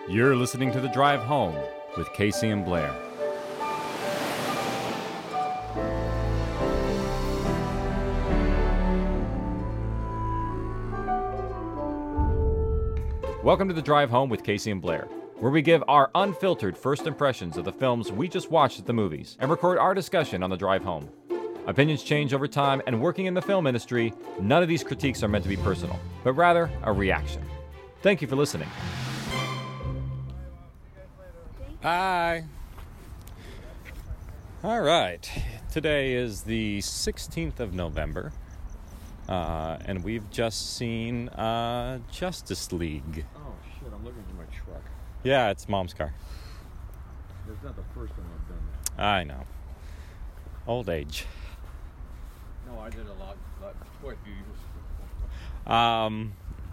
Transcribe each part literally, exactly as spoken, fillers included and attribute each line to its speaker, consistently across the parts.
Speaker 1: You're listening to The Drive Home with Casey and Blair. Welcome to The Drive Home with Casey and Blair, where we give our unfiltered first impressions of the films we just watched at the movies and record our discussion on the drive home. Opinions change over time, and working in the film industry, none of these critiques are meant to be personal, but rather a reaction. Thank you for listening. Hi. All right. Today is the sixteenth of November, uh, and we've just seen uh, Justice League.
Speaker 2: Oh, shit, I'm looking for my truck.
Speaker 1: Yeah, it's Mom's car.
Speaker 2: That's not the first time I've done that.
Speaker 1: I know. Old age.
Speaker 2: No, I did a lot, lot quite a few years ago.
Speaker 1: Um,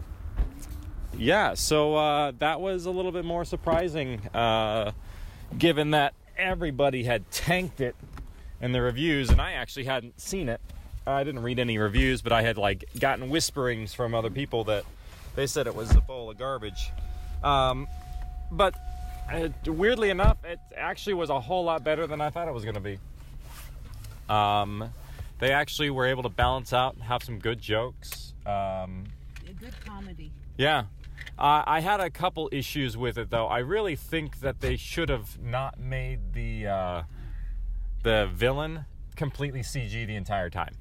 Speaker 1: yeah, so uh, that was a little bit more surprising, uh, given that everybody had tanked it in the reviews, and I actually hadn't seen it. I didn't read any reviews, but I had like gotten whisperings from other people that they said it was a bowl of garbage. Um, but uh, weirdly enough, it actually was a whole lot better than I thought it was going to be. Um, they actually were able to balance out and have some good jokes. Um,
Speaker 3: a good comedy.
Speaker 1: Yeah. Uh, I had a couple issues with it, though. I really think that they should have not made the uh, the villain completely C G the entire time.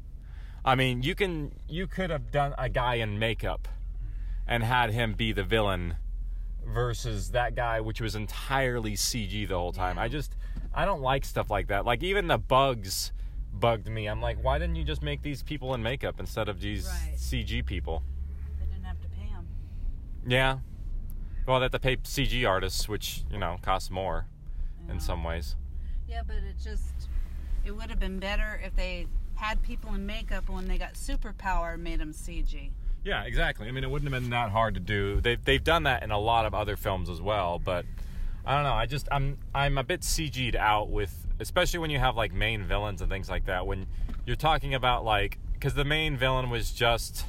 Speaker 1: I mean, you can you could have done a guy in makeup and had him be the villain versus that guy, which was entirely C G the whole time. I just, I don't like stuff like that. Like, even the bugs bugged me. I'm like, why didn't you just make these people in makeup instead of these
Speaker 3: right.
Speaker 1: C G people?
Speaker 3: They didn't have to pay them.
Speaker 1: Yeah. Well, they have to pay C G artists, which, you know, costs more
Speaker 3: yeah.
Speaker 1: in some ways.
Speaker 3: Yeah, but it just, it would have been better if they had people in makeup and when they got superpower made them C G.
Speaker 1: Yeah, exactly. I mean, it wouldn't have been that hard to do. They've, they've done that in a lot of other films as well, but I don't know. I just, I'm I'm a bit C G'd out with, especially when you have, like, main villains and things like that. When you're talking about, like, because the main villain was just,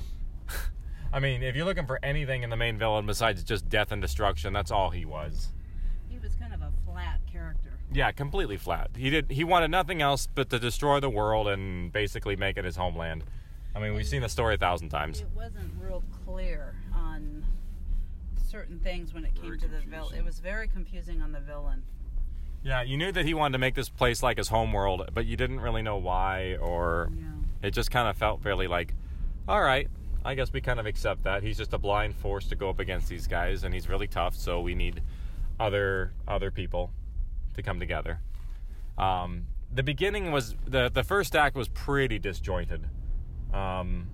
Speaker 1: I mean, if you're looking for anything in the main villain besides just death and destruction, that's all he was.
Speaker 3: He was kind of a flat character.
Speaker 1: Yeah, completely flat. He did. He wanted nothing else but to destroy the world and basically make it his homeland. I mean, we've seen the story a thousand times.
Speaker 3: It wasn't real clear on certain things when it came
Speaker 2: Very
Speaker 3: to the
Speaker 2: confusing.
Speaker 3: villain. It was very confusing on the villain.
Speaker 1: Yeah, you knew that he wanted to make this place like his homeworld, but you didn't really know why, or
Speaker 3: Yeah.
Speaker 1: it just kind of felt fairly like, all right, I guess we kind of accept that. He's just a blind force to go up against these guys, and he's really tough, so we need other other people to come together. Um, the beginning was, the, the first act was pretty disjointed. Um,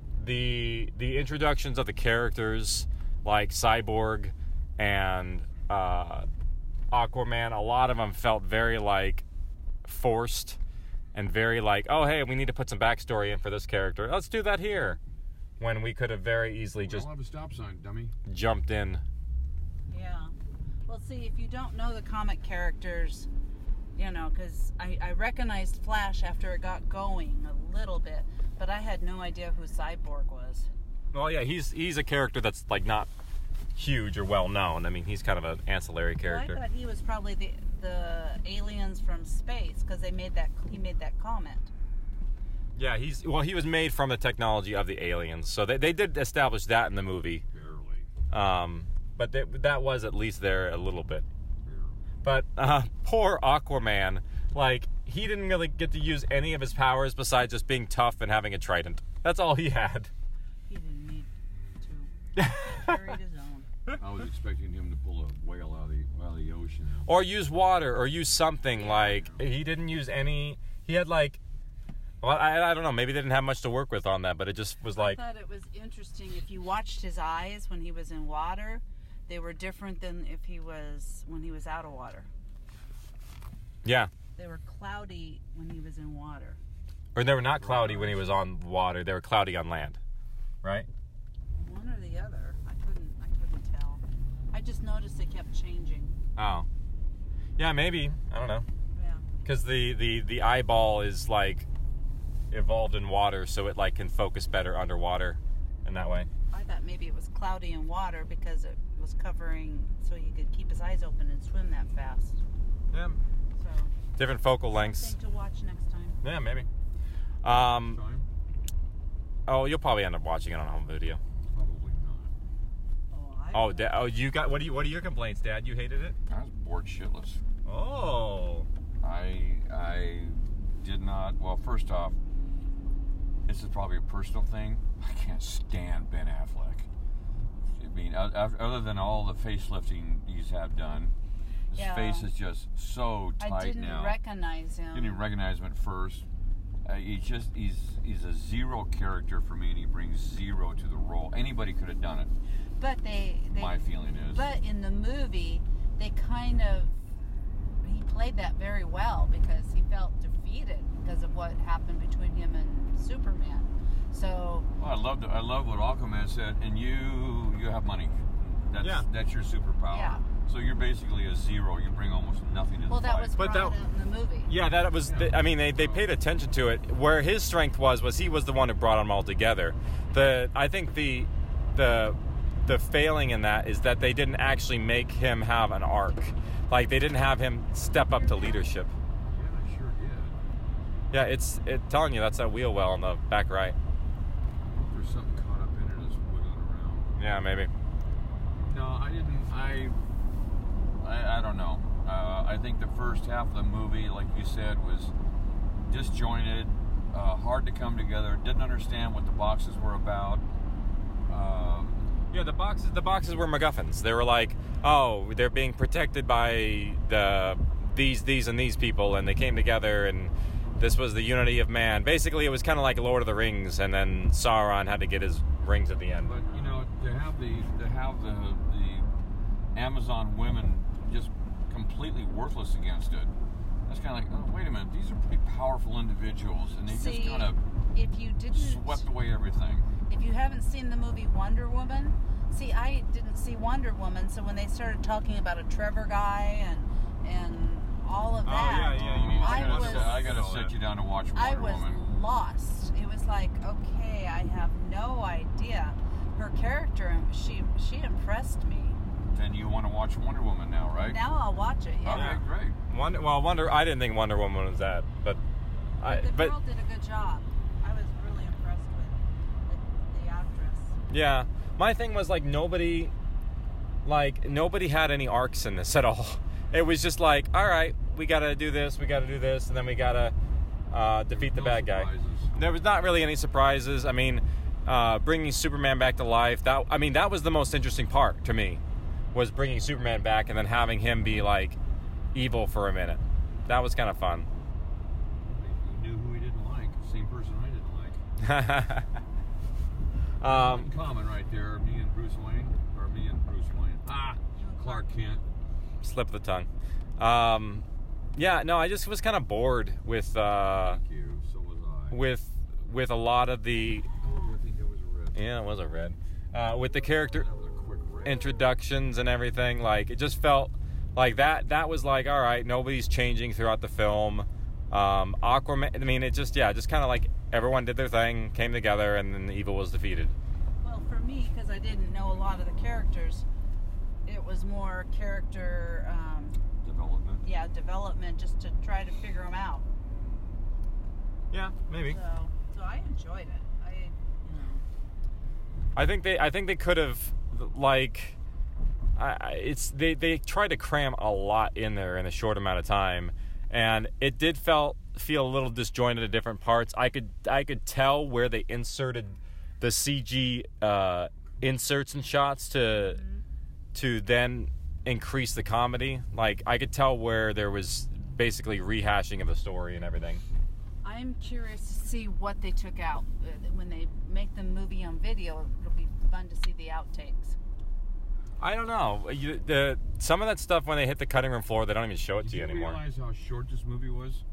Speaker 1: the the introductions of the characters like Cyborg and uh, Aquaman, a lot of them felt very like forced and very like, oh hey, we need to put some backstory in for this character. Let's do that here, when we could have very easily just
Speaker 2: I'll have a stop sign, dummy.
Speaker 1: jumped in.
Speaker 3: Yeah. Well, see, if you don't know the comic characters, you know, because I, I recognized Flash after it got going a little bit, but I had no idea who Cyborg was.
Speaker 1: Well, yeah, he's he's a character that's like not huge or well known. I mean, he's kind of an ancillary character.
Speaker 3: Well, I thought he was probably the the aliens from space because they made that he made that comment.
Speaker 1: Yeah, he's well, he was made from the technology of the aliens, so they they did establish that in the movie.
Speaker 2: Barely.
Speaker 1: Um, but they, that was at least there a little bit.
Speaker 2: Barely.
Speaker 1: But uh, poor Aquaman, like, he didn't really get to use any of his powers besides just being tough and having a trident. That's all he had.
Speaker 3: He didn't need to. He carried his own.
Speaker 2: I was expecting him to pull a whale out of the, out of the ocean.
Speaker 1: Or use water, or use something. Like, he didn't use any. He had like, well, I, I don't know. Maybe they didn't have much to work with on that, but it just was like.
Speaker 3: I thought it was interesting. If you watched his eyes when he was in water, they were different than if he was when he was out of water.
Speaker 1: Yeah.
Speaker 3: They were cloudy when he was in water.
Speaker 1: Or they were not cloudy when he was on water. They were cloudy on land, right?
Speaker 3: One or the other. I couldn't. I couldn't tell. I just noticed they kept changing.
Speaker 1: Oh. Yeah, maybe. I don't know.
Speaker 3: Yeah.
Speaker 1: Because the, the, the eyeball is like evolved in water, so it like can focus better underwater in that way.
Speaker 3: I thought maybe it was cloudy in water because it was covering so he could keep his eyes open and swim that fast.
Speaker 1: Yeah.
Speaker 3: So
Speaker 1: Different focal lengths.
Speaker 3: something to watch next time.
Speaker 1: Yeah, maybe. Um,
Speaker 2: Time?
Speaker 1: oh, you'll probably end up watching it on home video.
Speaker 2: Probably not.
Speaker 3: Oh, I
Speaker 1: Oh, da- oh, you got what? Do you? What are your complaints, Dad? You hated it?
Speaker 4: I was bored shitless.
Speaker 1: Oh.
Speaker 4: I I did not. Well, first off, this is probably a personal thing. I can't stand Ben Affleck. I mean, o- o- other than all the facelifting he's had done, his
Speaker 3: Yeah.
Speaker 4: face is just so tight
Speaker 3: I didn't
Speaker 4: now.
Speaker 3: recognize him.
Speaker 4: Didn't even recognize him at first. Uh, he just he's he's a zero character for me, and he brings zero to the role. Anybody could have done it.
Speaker 3: But they, they
Speaker 4: My feeling is.
Speaker 3: But in the movie, they kind of he played that very well because he felt defeated because of what happened between him and Superman. So
Speaker 4: Well, I loved I love what Aquaman said. And you you have money. That's
Speaker 1: Yeah.
Speaker 4: that's your superpower.
Speaker 3: Yeah.
Speaker 4: So you're basically a zero. You bring almost nothing to
Speaker 3: well,
Speaker 4: the
Speaker 3: that
Speaker 4: fight.
Speaker 3: was
Speaker 1: But
Speaker 3: brought
Speaker 1: that-
Speaker 3: out in the movie.
Speaker 1: Yeah, that was. The, I mean, they, they paid attention to it. Where his strength was was he was the one who brought them all together. The I think the the the failing in that is that they didn't actually make him have an arc. Like they didn't have him step up to leadership.
Speaker 2: Yeah, I sure did.
Speaker 1: Yeah, it's it telling you that's that wheel well on the back right.
Speaker 2: There's something caught up in it that's wiggling around.
Speaker 1: Yeah, maybe.
Speaker 2: No, I didn't. I.
Speaker 4: I, I don't know. Uh, I think the first half of the movie, like you said, was disjointed, uh, hard to come together. Didn't understand what the boxes were about. Um,
Speaker 1: Yeah, the boxes the boxes were MacGuffins. They were like, oh, they're being protected by the these these and these people, and they came together, and this was the unity of man. Basically, it was kind of like Lord of the Rings, and then Sauron had to get his rings at the end.
Speaker 2: But you know,
Speaker 4: to have the to have the the Amazon women just completely worthless against it. That's kind of like, oh, wait a minute, these are pretty powerful individuals, and they
Speaker 3: See,
Speaker 4: just kind of
Speaker 3: if you didn't,
Speaker 4: swept away everything.
Speaker 3: if you haven't seen the movie Wonder Woman, see, I didn't see Wonder Woman, so when they started talking about a Trevor guy and and all of
Speaker 1: Oh,
Speaker 3: that,
Speaker 1: yeah, yeah, you mean-
Speaker 4: I
Speaker 3: I
Speaker 4: gotta,
Speaker 3: was
Speaker 4: sit, I gotta
Speaker 1: all
Speaker 4: sit
Speaker 1: that.
Speaker 4: you down to watch Wonder
Speaker 3: I was
Speaker 4: Woman.
Speaker 3: lost. It was like, okay, I have no idea. Her character, she she impressed me.
Speaker 4: Then you want to watch Wonder Woman now, right?
Speaker 3: Now I'll watch it. Yeah.
Speaker 4: Okay, great.
Speaker 1: Wonder, well, Wonder. I didn't think Wonder Woman was that, but I.
Speaker 3: the
Speaker 1: But
Speaker 3: girl did a good job. I was really impressed with the, the actress.
Speaker 1: yeah, my thing was like nobody, like nobody had any arcs in this at all. It was just like, all right, we gotta do this, we gotta do this, and then we gotta uh, defeat the
Speaker 2: no
Speaker 1: bad guy.
Speaker 2: surprises.
Speaker 1: There was not really any surprises. I mean, uh, bringing Superman back to life. That I mean, that was the most interesting part to me, was bringing Superman back and then having him be like evil for a minute. That was kind of fun.
Speaker 2: He knew who he didn't like. Same person I didn't like.
Speaker 1: um,
Speaker 2: In common right there, me and Bruce Wayne, or me and Bruce Wayne. Ah, Clark Kent.
Speaker 1: slip of the tongue. Um, yeah, no, I just was kind of bored with uh,
Speaker 2: Thank you. So was I.
Speaker 1: with with a lot of the
Speaker 2: Oh, I think that was a red.
Speaker 1: yeah, it was a red uh, with the character
Speaker 2: That was a quick red.
Speaker 1: introductions and everything. Like it just felt like that. That was like, all right, nobody's changing throughout the film. Um, Aquaman. I mean, it just yeah, just kind of like everyone did their thing, came together, and then the evil was defeated.
Speaker 3: Well, for me, because I didn't know a lot of the characters, it was more character, um,
Speaker 4: Development.
Speaker 3: yeah, development, just to try to figure them out.
Speaker 1: Yeah, maybe.
Speaker 3: So, so I enjoyed it. I, you know,
Speaker 1: I think they I think they could have like I, I- it's they they tried to cram a lot in there in a short amount of time, and it did felt feel a little disjointed at different parts. I could I could tell where they inserted the C G uh, inserts and shots to to then increase the comedy. Like I could tell where there was basically rehashing of the story and everything.
Speaker 3: I'm curious to see what they took out uh, when they make the movie on video. It'll be fun to see the outtakes.
Speaker 1: I don't know. You, the some of that stuff when they hit the cutting room floor, they don't even show it
Speaker 2: Did
Speaker 1: to you
Speaker 2: you
Speaker 1: anymore.
Speaker 2: realize how short this movie was?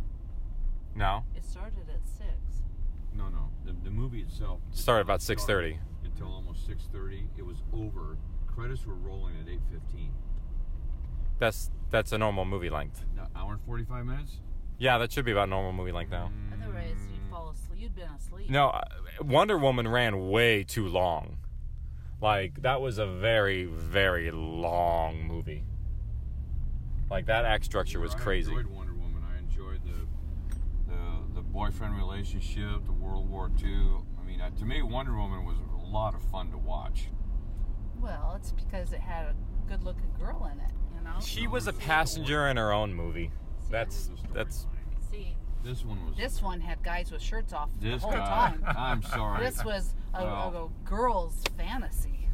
Speaker 1: No.
Speaker 3: It started at six.
Speaker 2: No, no. The, the movie itself did
Speaker 1: Started
Speaker 2: not
Speaker 1: about six thirty.
Speaker 2: start until almost six thirty. It was over. Credits were rolling at eight fifteen.
Speaker 1: That's that's a normal movie length.
Speaker 2: Now, hour and forty-five minutes.
Speaker 1: Yeah, that should be about normal movie length now.
Speaker 3: Otherwise, you'd fall asleep. You'd been asleep.
Speaker 1: No, uh, Wonder Woman ran way too long. Like, that was a very, very long movie. Like, that act structure was crazy.
Speaker 4: I enjoyed Wonder Woman. I enjoyed the the, the boyfriend relationship, the World War Two. I mean, uh, to me, Wonder Woman was a lot of fun to watch.
Speaker 3: Well, it's because it had a good-looking girl in it, you know?
Speaker 1: She was a passenger in her own movie. That's,
Speaker 4: That was the
Speaker 1: that's,
Speaker 4: storyline.
Speaker 3: See,
Speaker 4: This one was.
Speaker 3: this one had guys with shirts off
Speaker 4: This
Speaker 3: the whole
Speaker 4: guy.
Speaker 3: time.
Speaker 4: I'm sorry.
Speaker 3: This was a,
Speaker 4: Well.
Speaker 3: a girl's fantasy.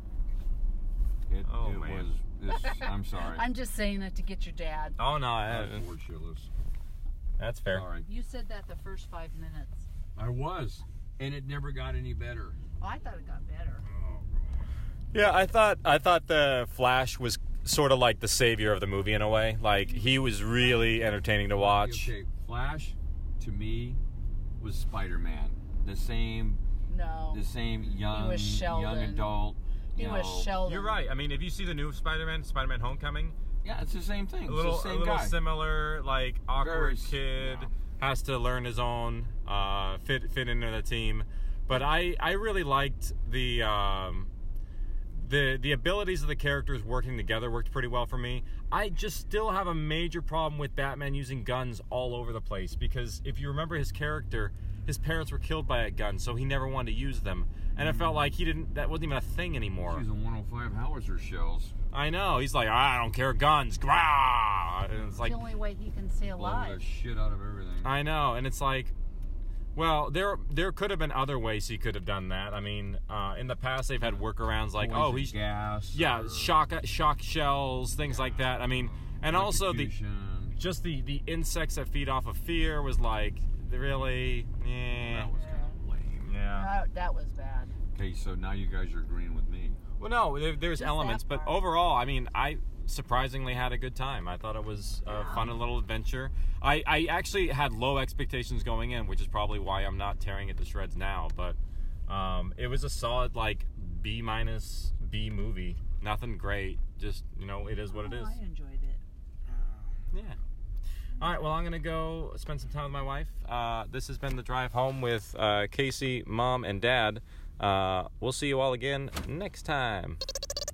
Speaker 4: It,
Speaker 1: Oh,
Speaker 4: it
Speaker 1: man.
Speaker 4: was. This, I'm sorry.
Speaker 3: I'm just saying it to get your dad.
Speaker 1: oh, no,
Speaker 4: I
Speaker 1: I,
Speaker 4: was bored shitless.
Speaker 1: that's fair.
Speaker 4: Sorry.
Speaker 3: You said that the first five minutes.
Speaker 4: I was, and it never got any better.
Speaker 3: Oh, I thought it got better.
Speaker 1: Yeah, I thought I thought the Flash was sort of like the savior of the movie in a way. Like, he was really entertaining to watch.
Speaker 4: Okay, Flash, to me, was Spider-Man. The same,
Speaker 3: No.
Speaker 4: the same young,
Speaker 3: was Sheldon.
Speaker 4: young adult.
Speaker 3: He
Speaker 4: you
Speaker 3: was
Speaker 4: know.
Speaker 3: Sheldon.
Speaker 1: You're right. I mean, if you see the new Spider-Man, Spider-Man Homecoming,
Speaker 4: Yeah, it's the same thing.
Speaker 1: a
Speaker 4: It's
Speaker 1: little,
Speaker 4: the same
Speaker 1: a little
Speaker 4: guy.
Speaker 1: similar, like awkward
Speaker 4: Very-
Speaker 1: kid,
Speaker 4: yeah.
Speaker 1: has to learn his own, uh, fit fit into the team. But I, I really liked the um, the the abilities of the characters working together worked pretty well for me. I just still have a major problem with Batman using guns all over the place, because if you remember his character, his parents were killed by a gun, so he never wanted to use them, and it felt like he didn't. That wasn't even a thing anymore.
Speaker 4: She's a one oh five howitzer shells.
Speaker 1: I know. He's like, I don't care, guns. Rah! And it's
Speaker 3: It's
Speaker 1: like,
Speaker 3: the only way he can stay
Speaker 4: Blow
Speaker 3: alive.
Speaker 4: the shit out of everything.
Speaker 1: I know, and it's like, well, there there could have been other ways he could have done that. I mean, uh, in the past they've had workarounds like, oh,
Speaker 4: Poison
Speaker 1: he's
Speaker 4: gas.
Speaker 1: yeah,
Speaker 4: or
Speaker 1: shock shock shells, things like that. I mean, and also the
Speaker 4: electrocution.
Speaker 1: just the the insects that feed off of fear was like, really, yeah,
Speaker 4: That was kind of lame.
Speaker 1: yeah.
Speaker 3: That, that was bad.
Speaker 4: Okay, so now you guys are agreeing with me.
Speaker 1: Well, no, there, there's
Speaker 3: Just
Speaker 1: elements,
Speaker 3: that
Speaker 1: but
Speaker 3: part.
Speaker 1: overall, I mean, I surprisingly had a good time. I thought it was a fun little adventure. I, I actually had low expectations going in, which is probably why I'm not tearing it to shreds now. But um, it was a solid, like, B minus B movie. Nothing great. Just, you know, it is what it
Speaker 3: Oh,
Speaker 1: is.
Speaker 3: I enjoyed it.
Speaker 1: Yeah. All right, well, I'm going to go spend some time with my wife. Uh, this has been The Drive Home with uh, Casey, Mom, and Dad. Uh, we'll see you all again next time.